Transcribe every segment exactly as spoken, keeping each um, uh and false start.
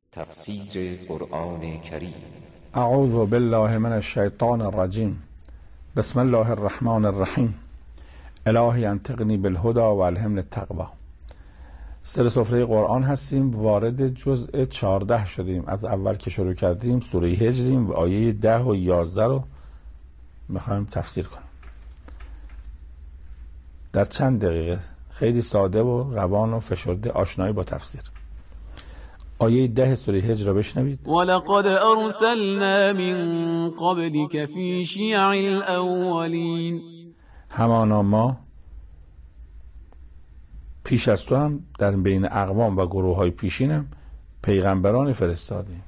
تفسیر قرآن کریم. اعوذ بالله من الشیطان الرجیم. بسم الله الرحمن الرحیم. الهی انطقنی بالهدی و الهمنی التقوی. سر سفره قرآن هستیم، وارد جزء چهارده شدیم. از اول که شروع کردیم سوره هجریم و آیه ده و یازده رو میخوایم تفسیر کنیم در چند دقیقه. خیلی ساده و روان و فشرده آشنایی با تفسیر. آیه ده سوره هجر را بشنوید. ولقد ارسلنا من قبلك في شیع الاولین. همانا ما پیش از تو هم در بین اقوام و گروه های پیشینم پیغمبران فرستادیم.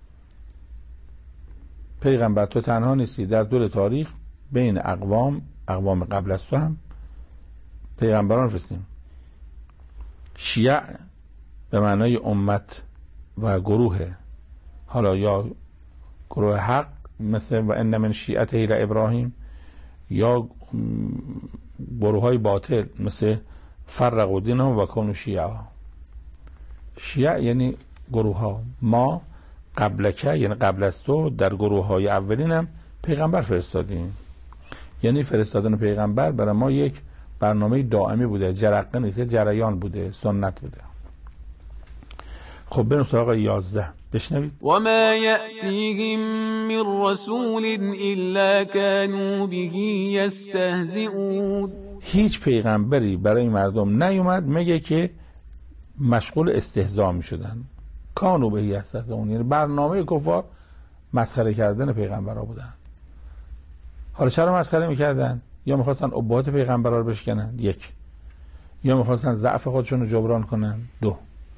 پیغمبر تو تنها نیستی، در طول تاریخ بین اقوام اقوام قبل از تو هم پیغمبران فرستیم. شیع به معنای امت و گروه، حالا یا گروه حق مثل و ان من شیعته لابراهیم، یا گروه های باطل مثل فرقوا دینهم و کانوا شیعا. شیع یعنی گروه ها. ما قبلک یعنی قبل از تو در گروه های اولین هم پیغمبر فرستادیم. یعنی فرستادن پیغمبر برای ما یک برنامه دائمی بوده، جرقه نیست، جریان بوده، سنت بوده. خب بریم سراغ یازده بشنوید. و ما یأتیهم من رسول الا كانوا به یستهزئون. هیچ پیغمبری برای مردم نیومد مگه که مشغول استهزا می شدن. کانوا به یستهزئون یعنی برنامه کفار مسخره کردن پیغمبرها بودن. حالا چرا مسخره میکردن؟ یا میخواستن ابهات پیغمبرها رو بشکنن، یک، یا میخواستن ضعف خودشون رو جبران کنن، دو.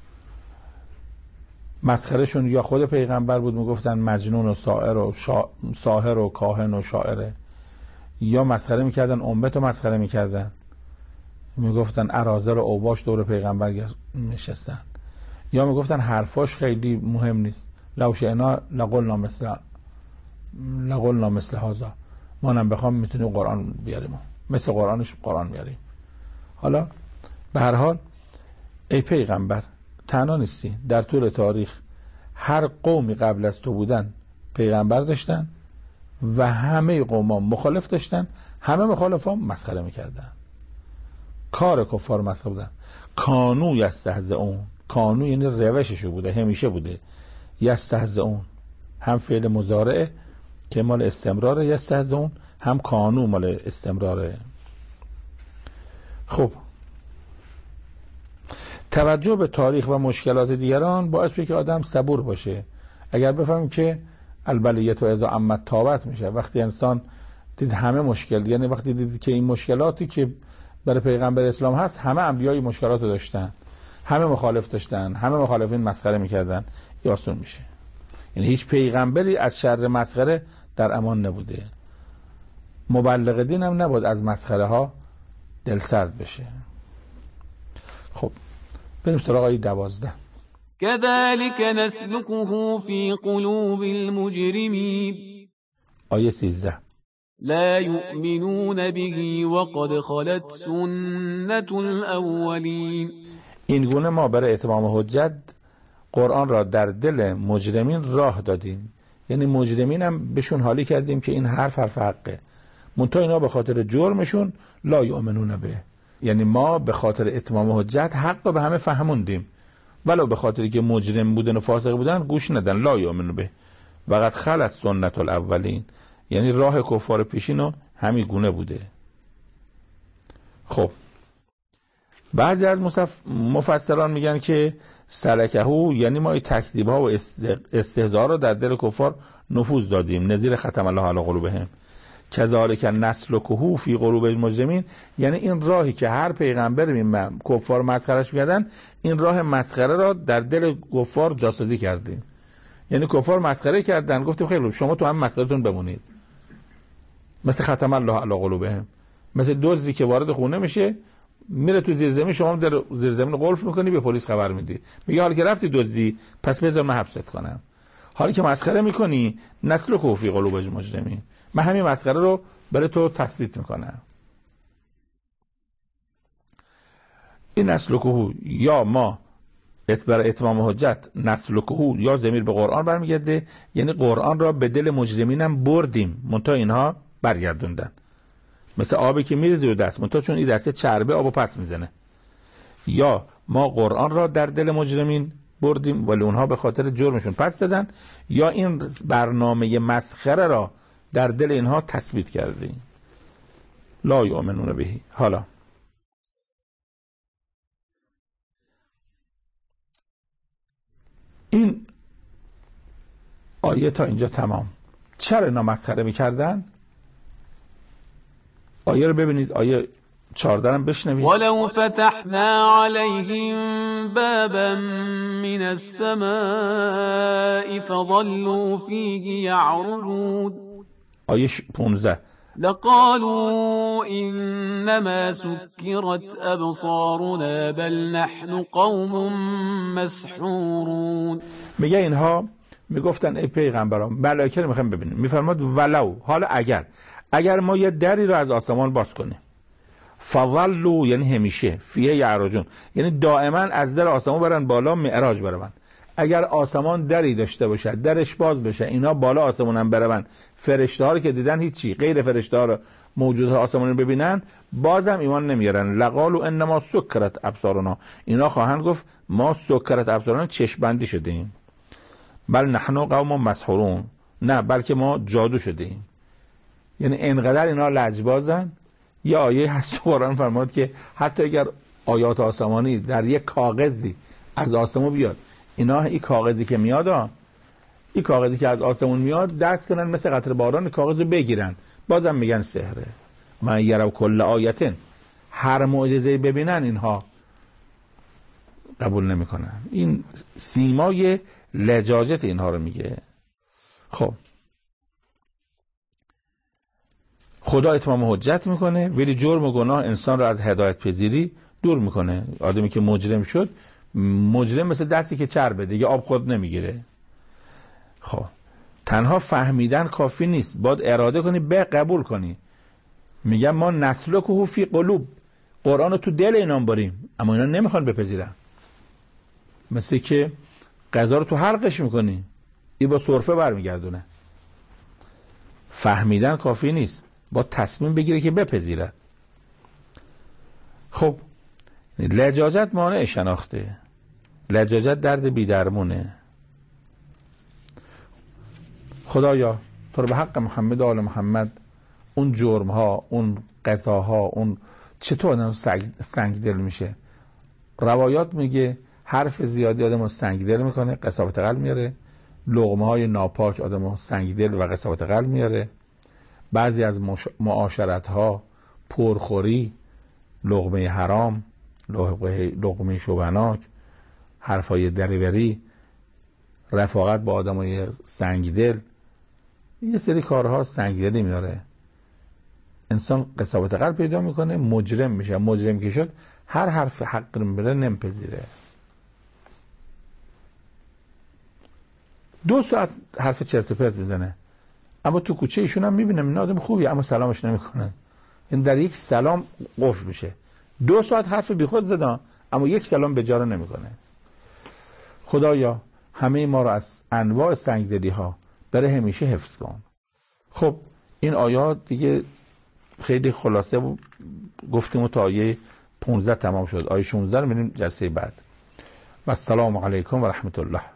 مسخرهشون یا خود پیغمبر بود، میگفتن مجنون و ساحر و شا... ساحر و کاهن و شاعره، یا مسخره میکردن امت رو مسخره میکردن، میگفتن اراذل و اوباش دور پیغمبر نشستن، یا میگفتن حرفاش خیلی مهم نیست، لو شئنا لقلنا مثل لقلنا مثل هذا، ما هم بخوام میتونیم قرآن بیاریم، مثل قرآنش قرآن میاریم. حالا به هر حال ای پیغمبر تنها نیستی، در طول تاریخ هر قومی قبل از تو بودن پیغمبر داشتن و همه قوما مخالف داشتن، همه مخالفا مسخره میکردن، کار کفار مسخره بودن. کانو یستهزئون، کانو یعنی روششو بوده، همیشه بوده. یستهزئون هم فعل مضارعه که مال استمراره، یستهزئون هم کانو مال استمراره. خب توجه به تاریخ و مشکلات دیگران باعث میشه که آدم صبور باشه. اگر بفهمیم که البلیت و اذا عمت تابت میشه، وقتی انسان دید همه مشکل، یعنی وقتی دید که این مشکلاتی که برای پیغمبر اسلام هست همه انبیای مشکلات رو داشتن، همه مخالف داشتن، همه مخالفین مسخره میکردن، این آسون میشه. یعنی هیچ پیغمبری از شر مسخره در امان نبوده. مبلغ دین هم نبود از مسخره ها دل سرد بشه. خب بریم سراغ آیه دوازده. كذلك نسلكه في قلوب المجرمين. آیه سیزده. لا يؤمنون به وقد خلت سنة الاولین. این گونه ما برای اتمام حجت قرآن را در دل مجرمین راه دادیم. یعنی مجرمین هم بهشون حالی کردیم که این حرف حرف حقه، منتها اینا به خاطر جرمشون لا یؤمنون به، یعنی ما به خاطر اتمام حجت حق به همه فهموندیم، ولو به خاطری که مجرم بودن و فاسق بودن گوش ندن. لا یؤمنون به وقد خلت سنت الاولین، یعنی راه کفار پیشینو همین گونه بوده. خب بعضی از مفسران میگن که سلکهو یعنی ما تکذیب ها و استهزاء رو در دل کفار نفوذ دادیم، نظیر ختم الله علی قلوبهم. کذالک نسلکه فی قلوب المجرمین، یعنی این راهی که هر پیغمبر میمن کفار مسخرش میکردن، این راه مسخره را در دل کفار جاسازی کردیم. یعنی کفار مسخره کردن، گفتیم خیلی شما تو هم مسخرهتون بمونید، مثل ختم الله علی قلوبهم، مثل دزدی که وارد خونه میشه میره تو زیر زمین، شما در زیر زمین قلف میکنی، به پلیس خبر میدی، میگه حالا که رفتی دزدی پس بذار من حبست کنم. حالا که مسخره میکنی نسلکه فی قلوب المجرمین، من همین مسخره رو برای تو تثبیت میکنم. این نسلکه یا ما برای اتمام حجت نسلکه یا ضمیر به قرآن برمیگرده، یعنی قرآن را به دل مجرمینم بردیم منتها اینها برگردوندن. مثل آبی که میریزه رو دست منتها چون این دسته چربه آبو پس میزنه. یا ما قرآن را در دل مجرمین بردیم ولی اونها به خاطر جرمشون پس دادن، یا این برنامه مسخره را در دل اینها تثبیت کردیم. لا یؤمنون بهی. حالا این آیه تا اینجا تمام. چرا اینا مسخره میکردن؟ آیه رو ببینید، آیه چهارده هم بشنوید. ولو فتحنا علیهم بابا من السماء فظلوا فیه یعرجون. آیه پانزده لقالوا انما سكرت ابصارنا بل نحن قوم مسحورون. میگه اینها میگفتن ای پیغمبران ملائکه رو میخوایم ببینیم. میفرماد ولو، حالا اگر اگر ما یه دری رو از آسمان باز کنیم، فظلوا یعنی همیشه، فیه یعرجون یعنی دائما از در آسمان برن بالا معراج برون. اگر آسمان دری داشته باشه درش باز بشه اینا بالا آسمان هم برون، فرشته ها رو که دیدن هیچی، غیر فرشته ها رو موجودات آسمان رو ببینن بازم ایمان نمیارن. لقالوا انما سکرت ابصارنا، اینا خواهند گفت ما سکرت ابصارنا چشم بندی شده ایم. بل نحن قوم مسحورون، نه بلکه ما جادو شده ایم. یعنی انقدر اینا لجبازن. یه آیه هست قرآن فرمود که حتی اگر آیات آسمانی در یک کاغذی از آسمون بیاد، اینا این کاغذی که میاد این کاغذی که از آسمون میاد دست کنن مثل قطره باران کاغذ رو بگیرن بازم میگن سحره. من یرو کل آیتن، هر معجزه ببینن اینها قبول نمیکنن. این سیمای لجاجت اینها رو میگه. خب خدا اتمام حجت میکنه ولی جرم و گناه انسان رو از هدایت پذیری دور میکنه. آدمی که مجرم شد، مجرم مثل دستی که چربه دیگه آب خود نمیگیره. خب تنها فهمیدن کافی نیست، باید اراده کنی به قبول کنی. میگن ما نسلکه فی قلوب، قرآن رو تو دل اینا بریم، اما اینا نمیخوان بپذیرن. مثل که غذا رو تو حلقش میکنی این با سرفه برمیگردونه. فهمیدن کافی نیست، با تصمیم بگیره که بپذیرد. خب لجاجت مانع شناخته، لجاجت درد بی‌درمونه. خدایا تو رو به حق محمد و آل محمد اون جرم ها، اون قضاها، اون چطور آدم سنگ دل میشه. روایات میگه حرف زیادی آدمو سنگ دل میکنه، قساوت قلب میاره. لقمه های ناپاک آدمو سنگ دل و قساوت قلب میاره. بعضی از معاشرت ها، پرخوری، لقمه حرام، لقمه شوبناک، حرفای دریوری، رفاقت با آدمای سنگدل، یه سری کارها سنگدلی میاره. انسان قساوت قلب پیدا میکنه، مجرم میشه. مجرم که شد هر حرف حق میبره نمیپذیره. دو ساعت حرف چرت و پرت میزنه، اما تو کوچه ایشون هم میبینم این آدم خوبیه اما سلامش نمیکنن. این در یک سلام قفل میشه. دو ساعت حرف بیخود زدن اما یک سلام به جا نمیکنه. خدایا همه ما رو از انواع سنگدلی ها برای همیشه حفظ کن. خب این آیات دیگه خیلی خلاصه گفتیم و تا آیه پانزده تمام شد. آیه شانزده رو می‌بینیم جلسه بعد. و السلام علیکم و رحمت الله.